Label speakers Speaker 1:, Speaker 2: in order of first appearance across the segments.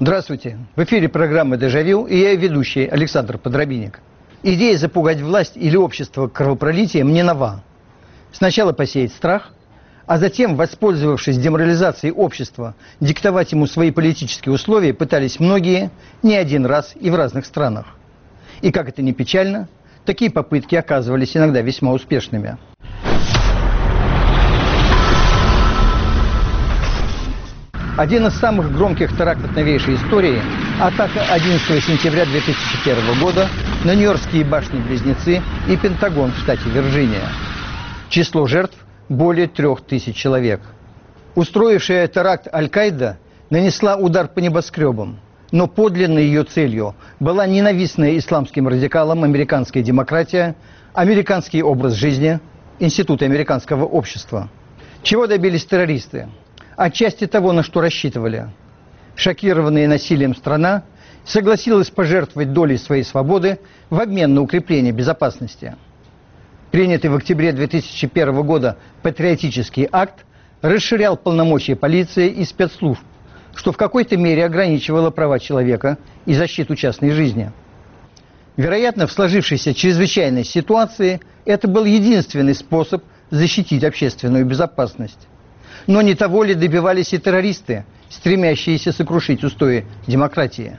Speaker 1: Здравствуйте. В эфире программы «Дежавю» и я ведущий Александр Подробинник. Идея запугать власть или общество кровопролитием не нова. Сначала посеять страх, а затем, воспользовавшись деморализацией общества, диктовать ему свои политические условия пытались многие, не один раз и в разных странах. И как это ни печально, такие попытки оказывались иногда весьма успешными. Один из самых громких терактов новейшей истории – атака 11 сентября 2001 года на Нью-Йоркские башни-близнецы и Пентагон в штате Вирджиния. Число жертв – более 3000 человек. Устроившая теракт Аль-Каида нанесла удар по небоскребам, но подлинной ее целью была ненавистная исламским радикалам американская демократия, американский образ жизни, институты американского общества. Чего добились террористы? Отчасти того, на что рассчитывали. Шокированная насилием страна согласилась пожертвовать долей своей свободы в обмен на укрепление безопасности. Принятый в октябре 2001 года патриотический акт расширял полномочия полиции и спецслужб, что в какой-то мере ограничивало права человека и защиту частной жизни. Вероятно, в сложившейся чрезвычайной ситуации это был единственный способ защитить общественную безопасность. Но не того ли добивались и террористы, стремящиеся сокрушить устои демократии?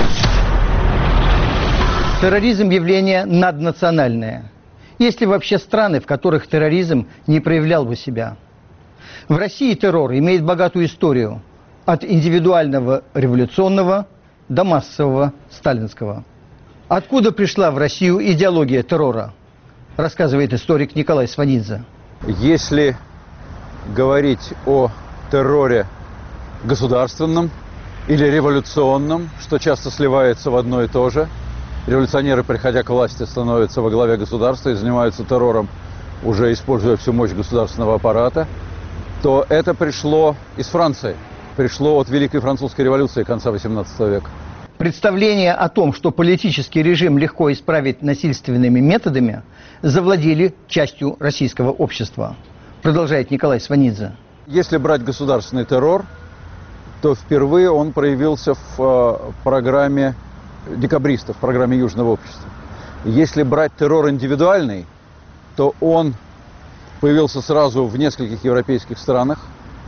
Speaker 1: Терроризм – явление наднациональное. Есть ли вообще страны, в которых терроризм не проявлял бы себя? В России террор имеет богатую историю – от индивидуального революционного до массового сталинского. Откуда пришла в Россию идеология террора? Рассказывает историк Николай Сванидзе.
Speaker 2: Если говорить о терроре государственном или революционном, что часто сливается в одно и то же. Революционеры, приходя к власти, становятся во главе государства и занимаются террором, уже используя всю мощь государственного аппарата, то это пришло из Франции, пришло от Великой Французской революции конца XVIII века.
Speaker 1: Представление о том, что политический режим легко исправить насильственными методами, завладели частью российского общества. Продолжает Николай Сванидзе.
Speaker 2: Если брать государственный террор, то впервые он проявился в программе декабристов, в программе Южного общества. Если брать террор индивидуальный, то он появился сразу в нескольких европейских странах,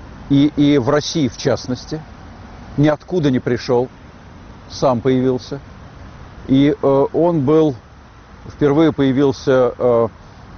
Speaker 2: и в России в частности. Ниоткуда не пришел, сам появился. И он был, впервые появился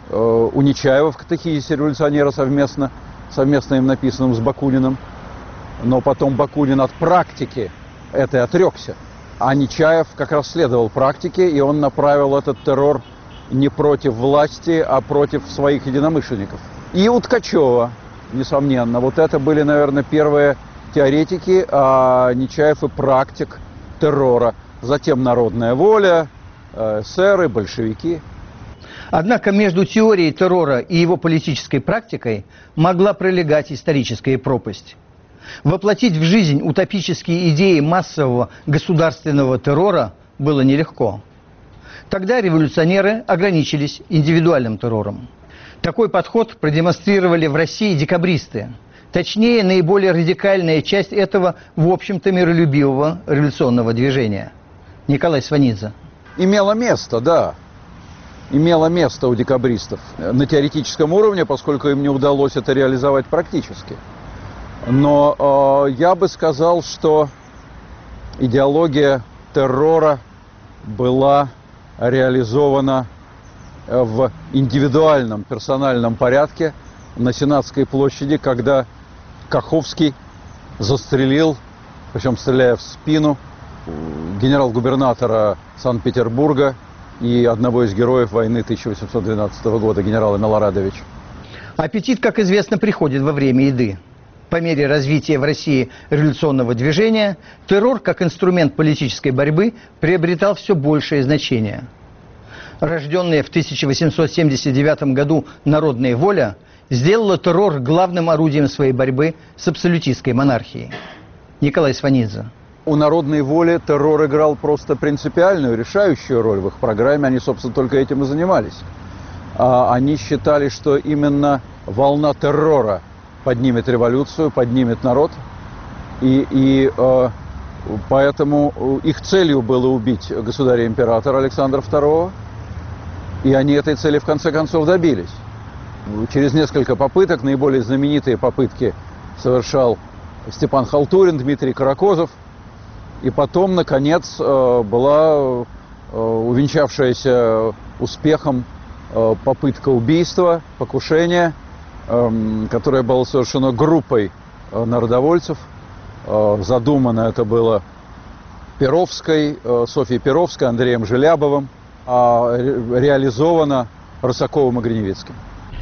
Speaker 2: у Нечаева в катехизисе революционера совместно им написанным с Бакуниным. Но потом Бакунин от практики этой отрекся. А Нечаев как раз следовал практике, и он направил этот террор не против власти, а против своих единомышленников. И у Ткачева, несомненно, вот это были, наверное, первые теоретики, а Нечаев и практик террора. Затем народная воля, эсеры, большевики.
Speaker 1: Однако между теорией террора и его политической практикой могла пролегать историческая пропасть. Воплотить в жизнь утопические идеи массового государственного террора было нелегко. Тогда революционеры ограничились индивидуальным террором. Такой подход продемонстрировали в России декабристы. Точнее, наиболее радикальная часть этого, в общем-то, миролюбивого революционного движения. Николай Сванидзе.
Speaker 2: Имело место, да. Имело место у декабристов на теоретическом уровне, поскольку им не удалось это реализовать практически. Но я бы сказал, что идеология террора была реализована в индивидуальном, персональном порядке на Сенатской площади, когда Каховский застрелил, причем стреляя в спину, генерал-губернатора Санкт-Петербурга и одного из героев войны 1812 года, генерала Милорадовича.
Speaker 1: Аппетит, как известно, приходит во время еды. По мере развития в России революционного движения, террор как инструмент политической борьбы приобретал все большее значение. Рожденная в 1879 году народная воля сделала террор главным орудием своей борьбы с абсолютистской монархией. Николай Сванидзе.
Speaker 2: У народной воли террор играл просто принципиальную, решающую роль в их программе. Они, собственно, только этим и занимались. Они считали, что именно волна террора поднимет революцию, поднимет народ. И Поэтому их целью было убить государя-императора Александра II, и они этой цели в конце концов добились. Через несколько попыток, наиболее знаменитые попытки совершал Степан Халтурин, Дмитрий Каракозов, и потом, наконец, была увенчавшаяся успехом попытка убийства, покушения, которое было совершено группой народовольцев. Задумано это было Перовской, Софьей Перовской, Андреем Желябовым, а реализовано Рысаковым и Гриневицким.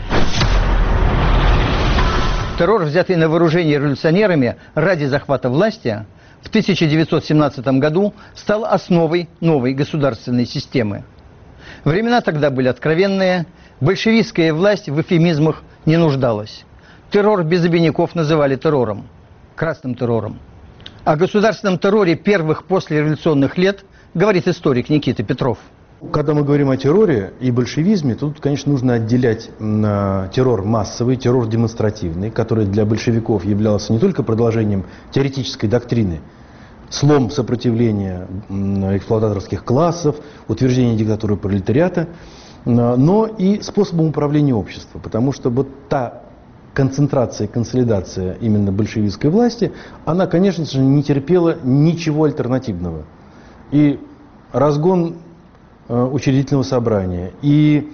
Speaker 1: Террор, взятый на вооружение революционерами ради захвата власти, в 1917 году стал основой новой государственной системы. Времена тогда были откровенные, большевистская власть в эвфемизмах не нуждалась. Террор без обиняков называли террором, красным террором. О государственном терроре первых послереволюционных лет говорит историк Никита Петров.
Speaker 3: Когда мы говорим о терроре и большевизме, тут, конечно, нужно отделять террор массовый, террор демонстративный, который для большевиков являлся не только продолжением теоретической доктрины, слом сопротивления эксплуататорских классов, утверждение диктатуры пролетариата, но и способом управления обществом. Потому что вот та концентрация, консолидация именно большевистской власти, она, конечно же, не терпела ничего альтернативного. И разгон учредительного собрания, и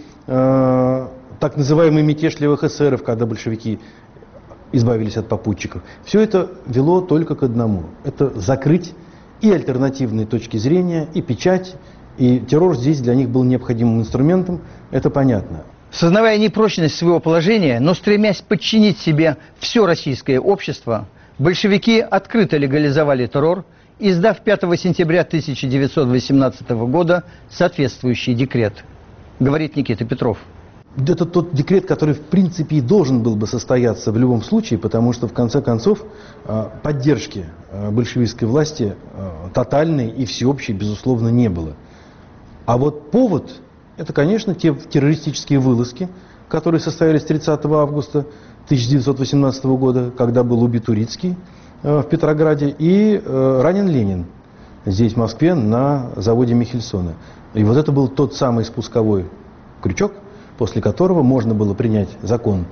Speaker 3: так называемый мятеж левых эсеров, когда большевики избавились от попутчиков, все это вело только к одному. Это закрыть и альтернативные точки зрения, и печать, и террор здесь для них был необходимым инструментом, это понятно.
Speaker 1: Сознавая непрочность своего положения, но стремясь подчинить себе все российское общество, большевики открыто легализовали террор, издав 5 сентября 1918 года соответствующий декрет, говорит Никита Петров.
Speaker 3: Это тот декрет, который в принципе и должен был бы состояться в любом случае, потому что в конце концов поддержки большевистской власти тотальной и всеобщей, безусловно, не было. А вот повод — это, конечно, те террористические вылазки, которые состоялись 30 августа 1918 года, когда был убит Урицкий в Петрограде и ранен Ленин здесь, в Москве, на заводе Михельсона. И вот это был тот самый спусковой крючок, после которого можно было принять закон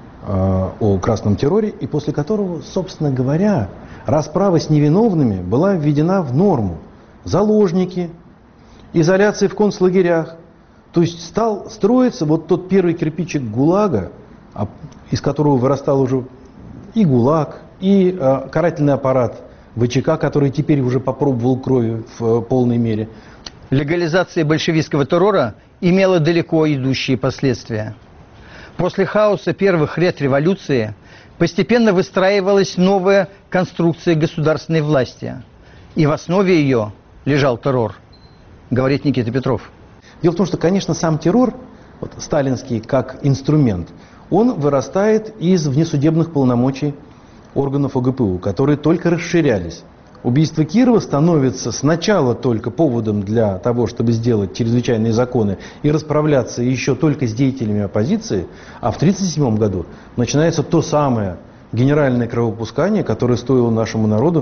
Speaker 3: о красном терроре, и после которого, собственно говоря, расправа с невиновными была введена в норму. Заложники, изоляция в концлагерях. То есть стал строиться вот тот первый кирпичик ГУЛАГа, из которого вырастал уже и ГУЛАГ, и карательный аппарат ВЧК, который теперь уже попробовал крови в полной мере.
Speaker 1: Легализация большевистского террора имела далеко идущие последствия. После хаоса первых лет революции постепенно выстраивалась новая конструкция государственной власти. И в основе ее лежал террор, говорит Никита Петров.
Speaker 3: Дело в том, что, конечно, сам террор, вот, сталинский как инструмент, он вырастает из внесудебных полномочий органов ОГПУ, которые только расширялись. Убийство Кирова становится сначала только поводом для того, чтобы сделать чрезвычайные законы и расправляться еще только с деятелями оппозиции, а в 1937 году начинается то самое генеральное кровопускание, которое стоило нашему народу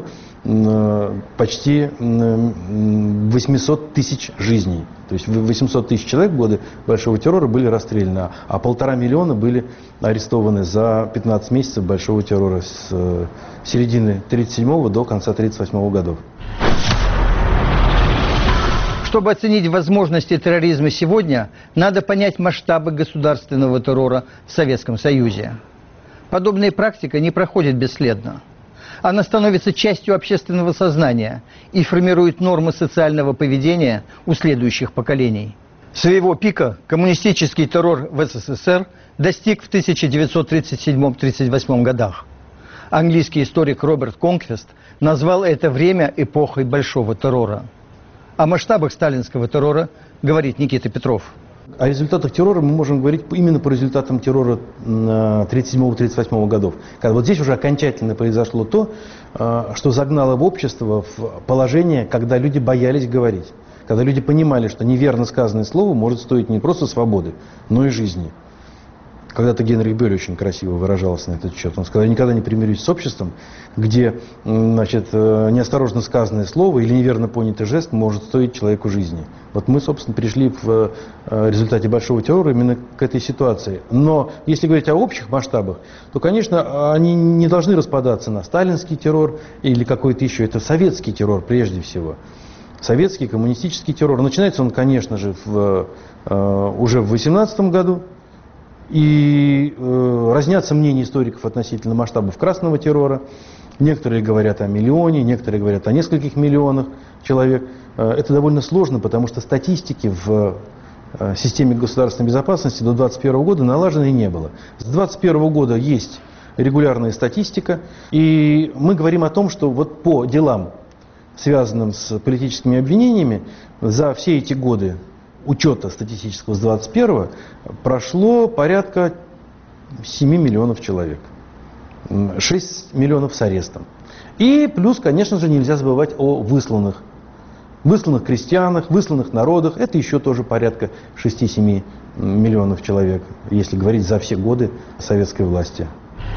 Speaker 3: почти 800 тысяч жизней. То есть 800 тысяч человек в годы Большого террора были расстреляны, а 1,5 миллиона были арестованы за 15 месяцев Большого террора с середины 1937 до конца 1938 годов.
Speaker 1: Чтобы оценить возможности терроризма сегодня, надо понять масштабы государственного террора в Советском Союзе. Подобная практика не проходит бесследно. Она становится частью общественного сознания и формирует нормы социального поведения у следующих поколений. Своего пика коммунистический террор в СССР достиг в 1937-1938 годах. Английский историк Роберт Конквест назвал это время эпохой большого террора. О масштабах сталинского террора говорит Никита Петров.
Speaker 3: О результатах террора мы можем говорить именно по результатам террора 1937-1938 годов. Когда вот здесь уже окончательно произошло то, что загнало в общество в положение, когда люди боялись говорить. Когда люди понимали, что неверно сказанное слово может стоить не просто свободы, но и жизни. Когда-то Генрих Бёль очень красиво выражался на этот счет. Он сказал: я никогда не примирюсь с обществом, где, значит, неосторожно сказанное слово или неверно понятый жест может стоить человеку жизни. Вот мы, собственно, пришли в результате большого террора именно к этой ситуации. Но если говорить о общих масштабах, то, конечно, они не должны распадаться на сталинский террор или какой-то еще. Это советский террор прежде всего. Советский, коммунистический террор. Начинается он, конечно же, уже в 1918 году. И разнятся мнения историков относительно масштабов красного террора. Некоторые говорят о миллионе, некоторые говорят о нескольких миллионах человек. Это довольно сложно, потому что статистики в системе государственной безопасности до 2021 года налаженной не было. С 2021 года есть регулярная статистика, и мы говорим о том, что вот по делам, связанным с политическими обвинениями, за все эти годы учета статистического с 21-го прошло порядка 7 миллионов человек. 6 миллионов с арестом. И плюс, конечно же, нельзя забывать о высланных крестьянах, высланных народах. Это еще тоже порядка 6-7 миллионов человек, если говорить за все годы советской власти.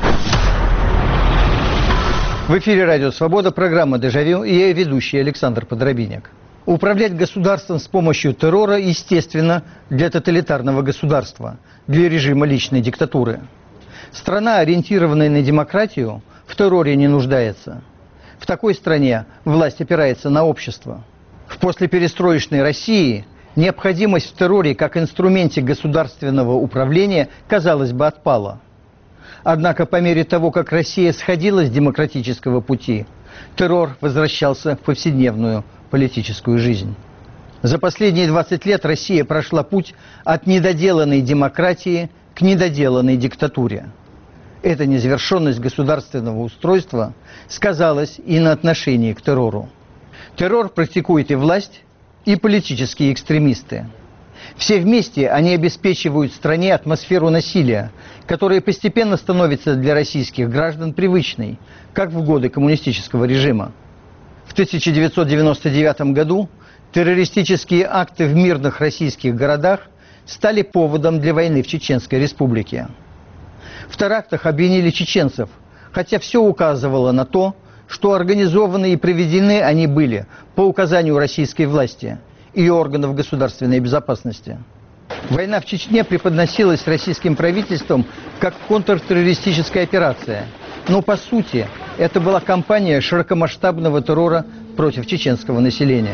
Speaker 1: В эфире «Радио Свобода», программа «Дежавю», и я ведущий Александр Подробинник. Управлять государством с помощью террора, естественно, для тоталитарного государства, для режима личной диктатуры. Страна, ориентированная на демократию, в терроре не нуждается. В такой стране власть опирается на общество. В послеперестроечной России необходимость в терроре как инструменте государственного управления, казалось бы, отпала. Однако по мере того, как Россия сходила с демократического пути, террор возвращался в повседневную политическую жизнь. За последние 20 лет Россия прошла путь от недоделанной демократии к недоделанной диктатуре. Эта незавершенность государственного устройства сказалась и на отношении к террору. Террор практикует и власть, и политические экстремисты. Все вместе они обеспечивают стране атмосферу насилия, которая постепенно становится для российских граждан привычной, как в годы коммунистического режима. В 1999 году террористические акты в мирных российских городах стали поводом для войны в Чеченской Республике. В терактах обвинили чеченцев, хотя все указывало на то, что организованы и проведены они были по указанию российской власти и органов государственной безопасности. Война в Чечне преподносилась российским правительством как контртеррористическая операция. Но по сути это была кампания широкомасштабного террора против чеченского населения.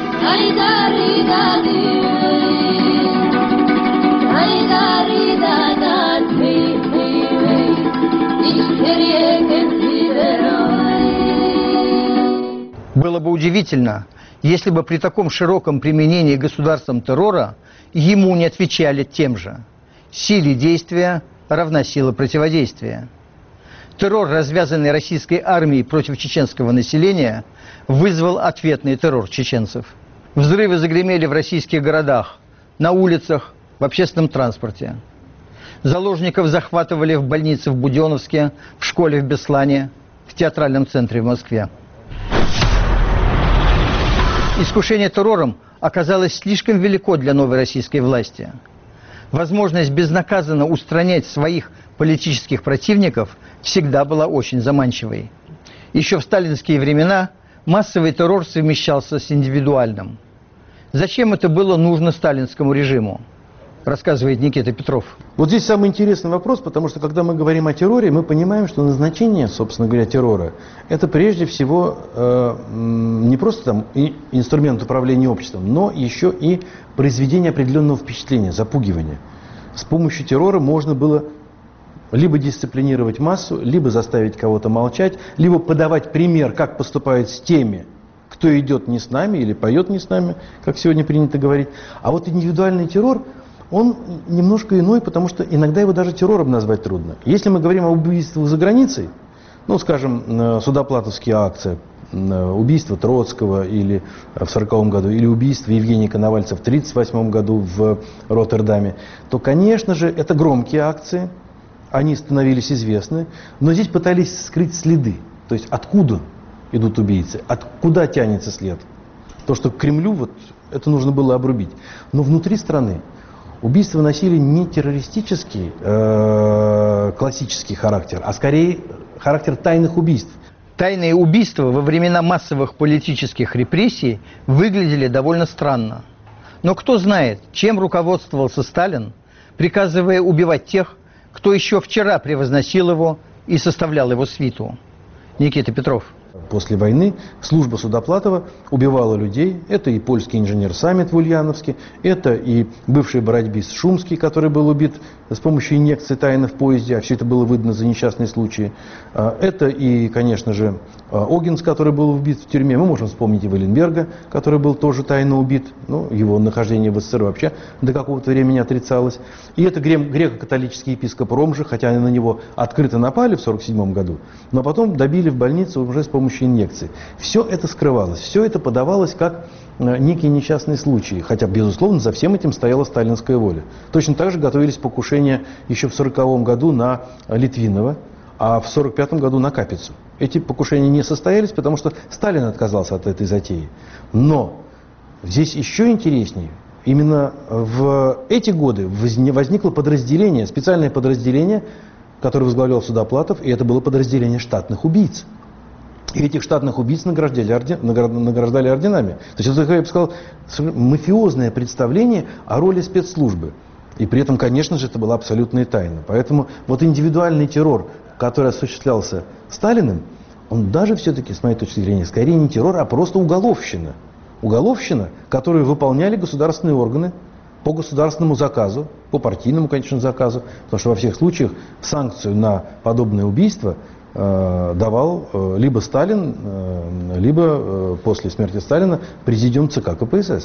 Speaker 1: Было бы удивительно, если бы при таком широком применении государством террора ему не отвечали тем же. Силе действия равна сила противодействия. Террор, развязанный российской армией против чеченского населения, вызвал ответный террор чеченцев. Взрывы загремели в российских городах, на улицах, в общественном транспорте. Заложников захватывали в больнице в Буденновске, в школе в Беслане, в театральном центре в Москве. Искушение террором оказалось слишком велико для новой российской власти. Возможность безнаказанно устранять своих политических противников всегда была очень заманчивой. Еще в сталинские времена массовый террор совмещался с индивидуальным. Зачем это было нужно сталинскому режиму? Рассказывает Никита Петров.
Speaker 3: Вот здесь самый интересный вопрос, потому что когда мы говорим о терроре, мы понимаем, что назначение, собственно говоря, террора, это прежде всего не просто там инструмент управления обществом, но еще и произведение определенного впечатления, запугивания. С помощью террора можно было либо дисциплинировать массу, либо заставить кого-то молчать, либо подавать пример, как поступают с теми, кто идет не с нами или поет не с нами, как сегодня принято говорить. А вот индивидуальный террор, он немножко иной, потому что иногда его даже террором назвать трудно. Если мы говорим о убийствах за границей, ну, скажем, судоплатовские акции, убийство Троцкого или в 1940 году, или убийство Евгения Коновальца в 1938 году в Роттердаме, то, конечно же, это громкие акции, они становились известны, но здесь пытались скрыть следы, то есть откуда идут убийцы, откуда тянется след. То, что к Кремлю, вот, это нужно было обрубить. Но внутри страны убийства носили не террористический классический характер, а скорее характер тайных убийств.
Speaker 1: Тайные убийства во времена массовых политических репрессий выглядели довольно странно. Но кто знает, чем руководствовался Сталин, приказывая убивать тех, кто еще вчера превозносил его и составлял его свиту. Никита Петров.
Speaker 3: После войны служба Судоплатова убивала людей. Это и польский инженер Саммит в Ульяновске, это и бывший бородьбист Шумский, который был убит с помощью инъекции тайно в поезде, а все это было выдано за несчастные случаи. Это и, конечно же, Огинс, который был убит в тюрьме. Мы можем вспомнить и Валенберга, который был тоже тайно убит. Ну, его нахождение в СССР вообще до какого-то времени отрицалось. И это греко-католический епископ Ромжи, хотя на него открыто напали в 1947 году, но потом добили в больницу уже с помощью инъекций. Все это скрывалось, все это подавалось как некие несчастные случаи, хотя, безусловно, за всем этим стояла сталинская воля. Точно так же готовились покушения еще в 1940 году на Литвинова, а в 1945 году на Капицу. Эти покушения не состоялись, потому что Сталин отказался от этой затеи. Но здесь еще интереснее. Именно в эти годы возникло подразделение, специальное подразделение, которое возглавлял Судоплатов, и это было подразделение штатных убийц. И этих штатных убийц награждали орденами. То есть это, я бы сказал, мафиозное представление о роли спецслужбы. И при этом, конечно же, это была абсолютная тайна. Поэтому вот индивидуальный террор, который осуществлялся Сталиным, он даже все-таки, с моей точки зрения, скорее не террор, а просто уголовщина. Уголовщина, которую выполняли государственные органы по государственному заказу, по партийному, конечно, заказу, потому что во всех случаях санкцию на подобное убийство давал либо Сталин, либо после смерти Сталина президиум ЦК КПСС.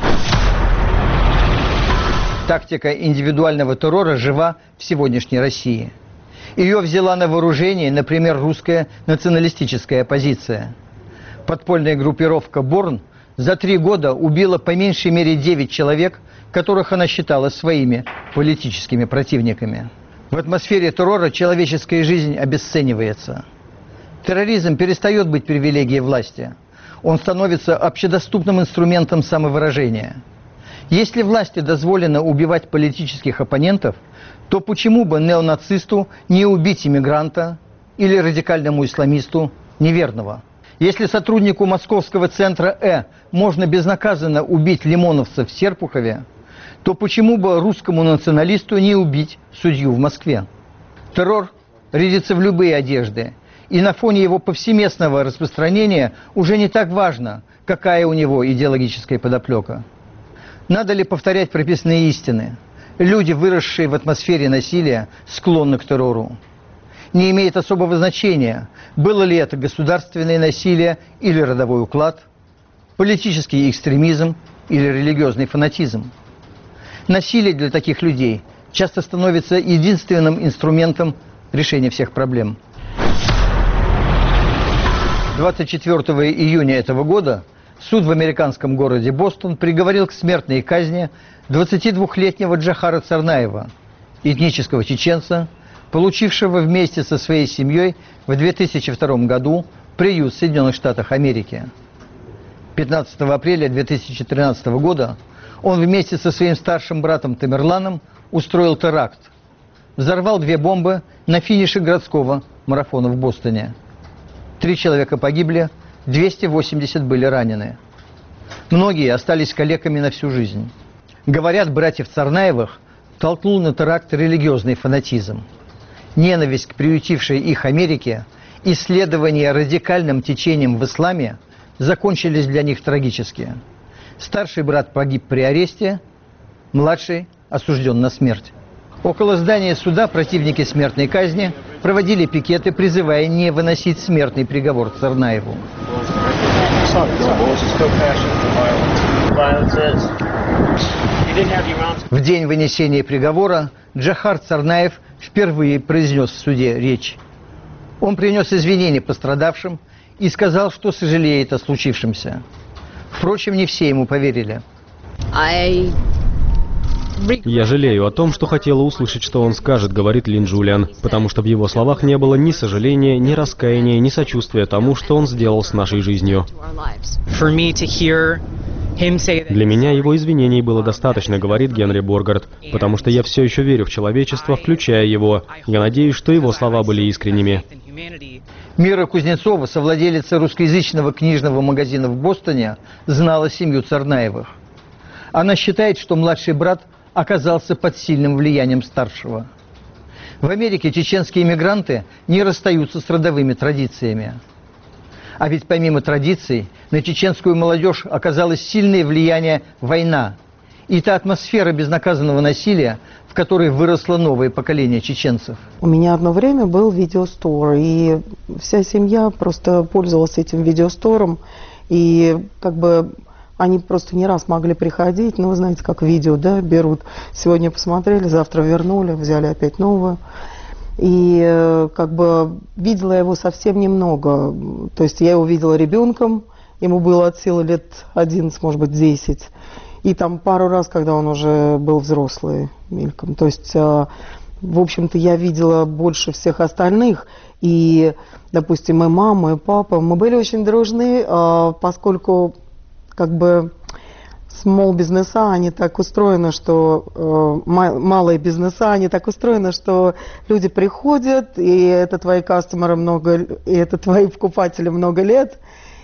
Speaker 1: Тактика индивидуального террора жива в сегодняшней России. Ее взяла на вооружение, например, русская националистическая оппозиция. Подпольная группировка «Борн» за 3 года убила по меньшей мере 9 человек, которых она считала своими политическими противниками. В атмосфере террора человеческая жизнь обесценивается. Терроризм перестает быть привилегией власти. Он становится общедоступным инструментом самовыражения. Если власти дозволено убивать политических оппонентов, то почему бы неонацисту не убить иммигранта или радикальному исламисту неверного? Если сотруднику московского центра можно безнаказанно убить лимоновца в Серпухове, то почему бы русскому националисту не убить судью в Москве? Террор рядится в любые одежды, и на фоне его повсеместного распространения уже не так важно, какая у него идеологическая подоплека. Надо ли повторять прописные истины? Люди, выросшие в атмосфере насилия, склонны к террору. Не имеет особого значения, было ли это государственное насилие или родовой уклад, политический экстремизм или религиозный фанатизм. Насилие для таких людей часто становится единственным инструментом решения всех проблем. 24 июня этого года суд в американском городе Бостон приговорил к смертной казни 22-летнего Джохара Царнаева, этнического чеченца, получившего вместе со своей семьей в 2002 году приют в Соединенных Штатах Америки. 15 апреля 2013 года он вместе со своим старшим братом Тамерланом устроил теракт. Взорвал 2 бомбы на финише городского марафона в Бостоне. 3 человека погибли, 280 были ранены. Многие остались калеками на всю жизнь. Говорят, братьев Царнаевых толкнул на теракт религиозный фанатизм. Ненависть к приютившей их Америке, исследования радикальным течением в исламе закончились для них трагически. Старший брат погиб при аресте, младший осужден на смерть. Около здания суда противники смертной казни проводили пикеты, призывая не выносить смертный приговор Царнаеву. В день вынесения приговора Джохар Царнаев впервые произнес в суде речь. Он принес извинения пострадавшим и сказал, что сожалеет о случившемся. Впрочем, не все ему поверили.
Speaker 4: «Я жалею о том, что хотела услышать, что он скажет», — говорит Лин Джулиан, потому что в его словах не было ни сожаления, ни раскаяния, ни сочувствия тому, что он сделал с нашей жизнью. Для меня его извинений было достаточно, говорит Генри Боргард, потому что я все еще верю в человечество, включая его. Я надеюсь, что его слова были искренними.
Speaker 1: Мира Кузнецова, совладелица русскоязычного книжного магазина в Бостоне, знала семью Царнаевых. Она считает, что младший брат оказался под сильным влиянием старшего. В Америке чеченские иммигранты не расстаются с родовыми традициями. А ведь помимо традиций, на чеченскую молодежь оказалось сильное влияние война и та атмосфера безнаказанного насилия, в которой выросло новое поколение чеченцев.
Speaker 5: У меня одно время был видеостор, и вся семья просто пользовалась этим видеостором, и как бы они просто не раз могли приходить, ну, вы знаете, как видео, да, берут, сегодня посмотрели, завтра вернули, взяли опять новое. И как бы видела я его совсем немного. То есть я его видела ребенком, ему было от силы лет 11, может быть, 10. И там пару раз, когда он уже был взрослый, мельком. То есть, в общем-то, я видела больше всех остальных. И, допустим, и мама, и папа, мы были очень дружны, поскольку как бы small бизнеса, они так устроены, что малые бизнеса, они так устроены, что люди приходят, и это твои кастомеры и это твои покупатели много лет,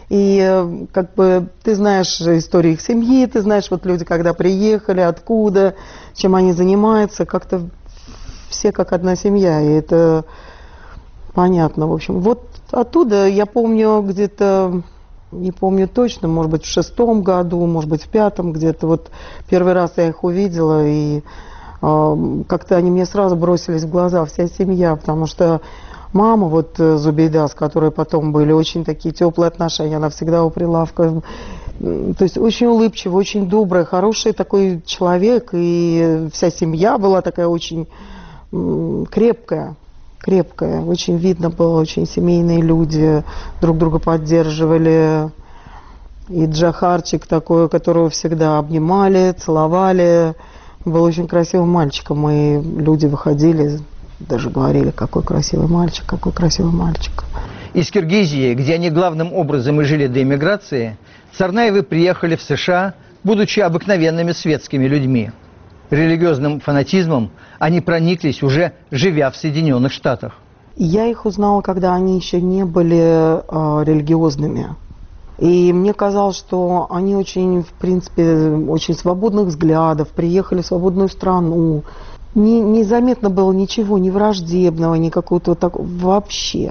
Speaker 5: и как бы ты знаешь историю их семьи, ты знаешь вот люди, когда приехали, откуда, чем они занимаются, как-то все как одна семья, и это понятно, в общем. Вот оттуда я помню где-то, не помню точно, может быть, в 6-м году, может быть, в 5-м, где-то вот первый раз я их увидела, и как-то они мне сразу бросились в глаза, вся семья, потому что мама, вот Зубейда, с которой потом были очень такие теплые отношения, она всегда у прилавка, то есть очень улыбчивый, очень добрый, хороший такой человек, и вся семья была такая очень крепкая. Очень видно было, очень семейные люди, друг друга поддерживали. И Джахарчик такой, которого всегда обнимали, целовали. Был очень красивым мальчиком, и люди выходили, даже говорили, какой красивый мальчик, какой красивый мальчик.
Speaker 1: Из Киргизии, где они главным образом и жили до эмиграции, Царнаевы приехали в США, будучи обыкновенными светскими людьми. Религиозным фанатизмом они прониклись, уже живя в Соединенных Штатах.
Speaker 5: Я их узнала, когда они еще не были религиозными. И мне казалось, что они очень, в принципе, очень свободных взглядов, приехали в свободную страну. Незаметно было ничего, ни враждебного, ни какого-то вот такого вообще.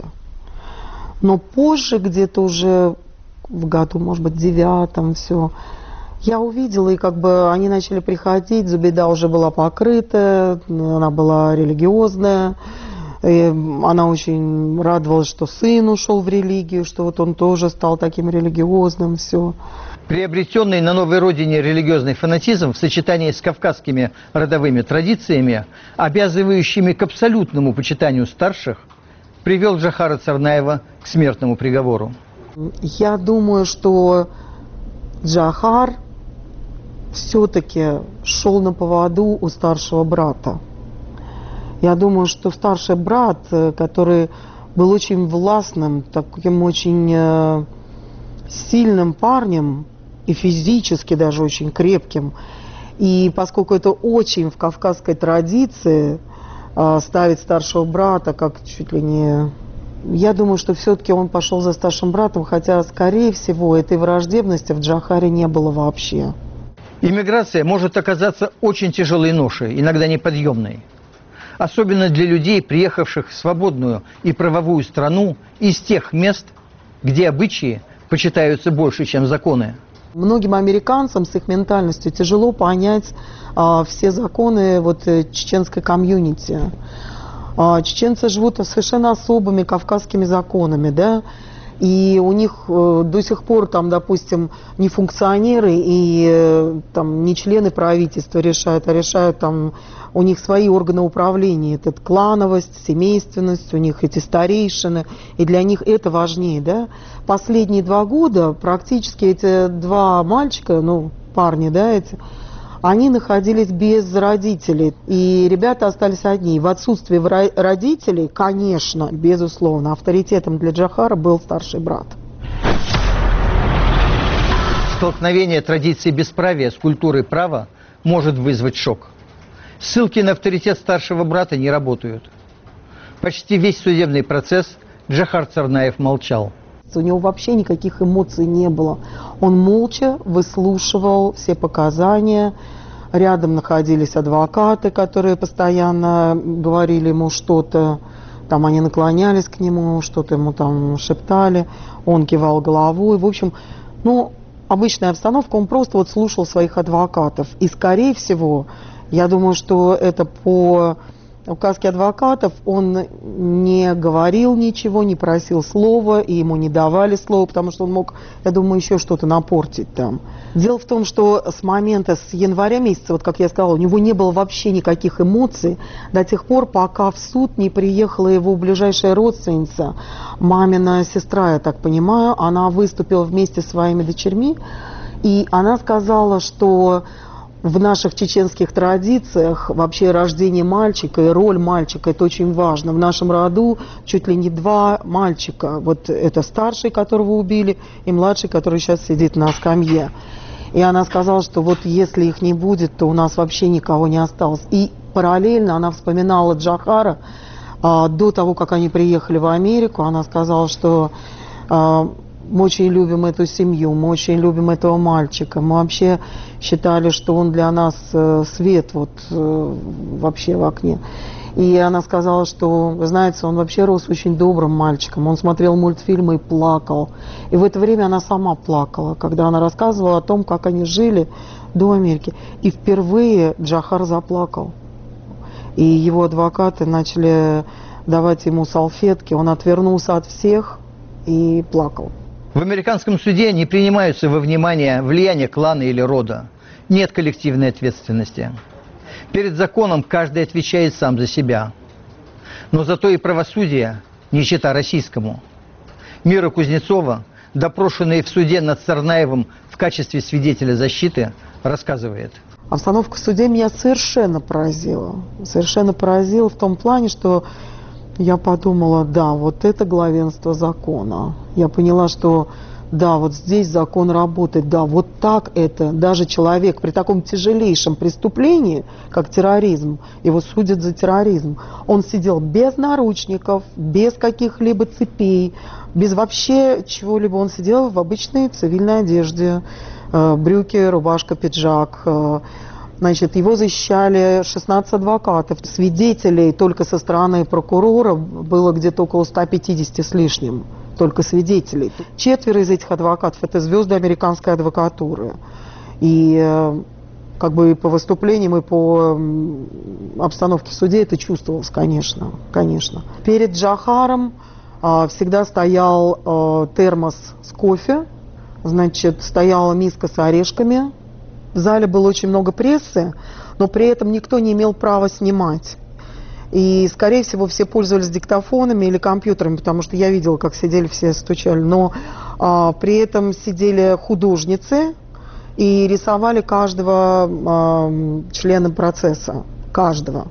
Speaker 5: Но позже, где-то уже в году, может быть, 9-м, все, я увидела, и как бы они начали приходить, Зубейда уже была покрыта, она была религиозная, и она очень радовалась, что сын ушел в религию, что вот он тоже стал таким религиозным, все.
Speaker 1: Приобретенный на новой родине религиозный фанатизм в сочетании с кавказскими родовыми традициями, обязывающими к абсолютному почитанию старших, привел Джохара Царнаева к смертному приговору.
Speaker 5: Я думаю, что Джохар все-таки шел на поводу у старшего брата. Я думаю, что старший брат, который был очень властным, таким очень сильным парнем, и физически даже очень крепким, и поскольку это очень в кавказской традиции ставить старшего брата как чуть ли не... Я думаю, что все-таки он пошел за старшим братом, хотя, скорее всего, этой враждебности в Джохаре не было вообще.
Speaker 1: Иммиграция может оказаться очень тяжелой ношей, иногда неподъемной. Особенно для людей, приехавших в свободную и правовую страну из тех мест, где обычаи почитаются больше, чем законы.
Speaker 5: Многим американцам с их ментальностью тяжело понять все законы чеченской комьюнити. Чеченцы живут совершенно особыми кавказскими законами, да, и у них до сих пор там, допустим, не функционеры и там не члены правительства решают, а решают там у них свои органы управления. Это клановость, семейственность, у них эти старейшины, и для них это важнее, да. Последние 2 года практически эти 2 мальчика, парни, да, они находились без родителей, и ребята остались одни. В отсутствие родителей, конечно, безусловно, авторитетом для Джохара был старший брат.
Speaker 1: Столкновение традиции бесправия с культурой права может вызвать шок. Ссылки на авторитет старшего брата не работают. Почти весь судебный процесс Джохар Царнаев молчал.
Speaker 5: У него вообще никаких эмоций не было. Он молча выслушивал все показания. Рядом находились адвокаты, которые постоянно говорили ему что-то. Там они наклонялись к нему, что-то ему там шептали. Он кивал головой. В общем, обычная обстановка. Он просто вот слушал своих адвокатов. И, скорее всего, я думаю, что это по указке адвокатов, он не говорил ничего, не просил слова, и ему не давали слова, потому что он мог, я думаю, еще что-то напортить там. Дело в том, что с момента, с января месяца, вот как я сказала, у него не было вообще никаких эмоций до тех пор, пока в суд не приехала его ближайшая родственница, мамина сестра, я так понимаю. Она выступила вместе с своими дочерьми, и она сказала, что в наших чеченских традициях вообще рождение мальчика и роль мальчика – это очень важно. В нашем роду чуть ли не 2 мальчика. Вот это старший, которого убили, и младший, который сейчас сидит на скамье. И она сказала, что вот если их не будет, то у нас вообще никого не осталось. И параллельно она вспоминала Джохара. До того, как они приехали в Америку, она сказала, что мы очень любим эту семью, мы очень любим этого мальчика. Мы вообще считали, что он для нас свет вообще в окне. И она сказала, что, вы знаете, он вообще рос очень добрым мальчиком. Он смотрел мультфильмы и плакал. И в это время она сама плакала, когда она рассказывала о том, как они жили до Америки. И впервые Джохар заплакал. И его адвокаты начали давать ему салфетки. Он отвернулся от всех и плакал.
Speaker 1: В американском суде не принимаются во внимание влияние клана или рода. Нет коллективной ответственности. Перед законом каждый отвечает сам за себя. Но зато и правосудие не чета российскому. Мира Кузнецова, допрошенная в суде над Царнаевым в качестве свидетеля защиты, рассказывает.
Speaker 5: Обстановка в суде меня совершенно поразила. Совершенно поразила в том плане, что я подумала, да, вот это главенство закона. Я поняла, что да, вот здесь закон работает, да, вот так это. Даже человек при таком тяжелейшем преступлении, как терроризм, его судят за терроризм. Он сидел без наручников, без каких-либо цепей, без вообще чего-либо. Он сидел в обычной цивильной одежде, брюки, рубашка, пиджак. Значит, его защищали 16 адвокатов. Свидетелей только со стороны прокурора было где-то около 150 с лишним. Только свидетелей. 4 из этих адвокатов – это звезды американской адвокатуры. И как бы и по выступлениям, и по обстановке в суде это чувствовалось, конечно. Перед Джохаром всегда стоял термос с кофе, значит, стояла миска с орешками. В зале было очень много прессы, но при этом никто не имел права снимать. И, скорее всего, все пользовались диктофонами или компьютерами, потому что я видела, как сидели, все стучали. Но при этом сидели художницы и рисовали каждого члена процесса. Каждого.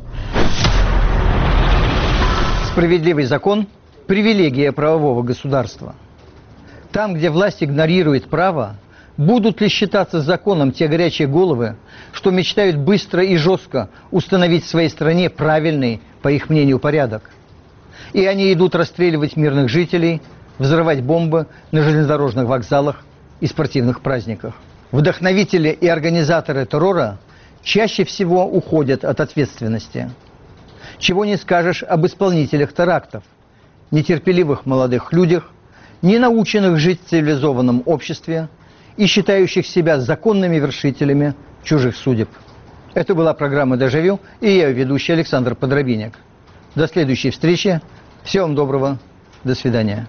Speaker 1: Справедливый закон – привилегия правового государства. Там, где власть игнорирует право, будут ли считаться законом те горячие головы, что мечтают быстро и жестко установить в своей стране правильный, по их мнению, порядок? И они идут расстреливать мирных жителей, взрывать бомбы на железнодорожных вокзалах и спортивных праздниках. Вдохновители и организаторы террора чаще всего уходят от ответственности. Чего не скажешь об исполнителях терактов, нетерпеливых молодых людях, не наученных жить в цивилизованном обществе, и считающих себя законными вершителями чужих судеб. Это была программа «Дежавю», и я, ведущий Александр Подробинек. До следующей встречи. Всего вам доброго. До свидания.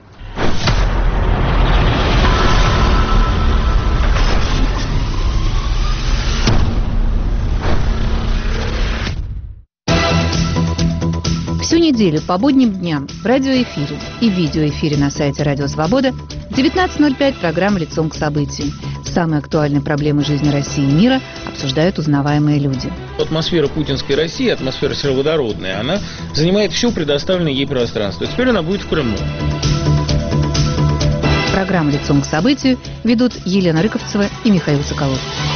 Speaker 6: Всю неделю по будним дням в радиоэфире и видеоэфире на сайте Радио Свобода в 19:05 программа «Лицом к событию». Самые актуальные проблемы жизни России и мира обсуждают узнаваемые люди.
Speaker 7: Атмосфера путинской России, атмосфера сероводородная, она занимает все предоставленное ей пространство. Теперь она будет в Крыму.
Speaker 6: Программу «Лицом к событию» ведут Елена Рыковцева и Михаил Соколов.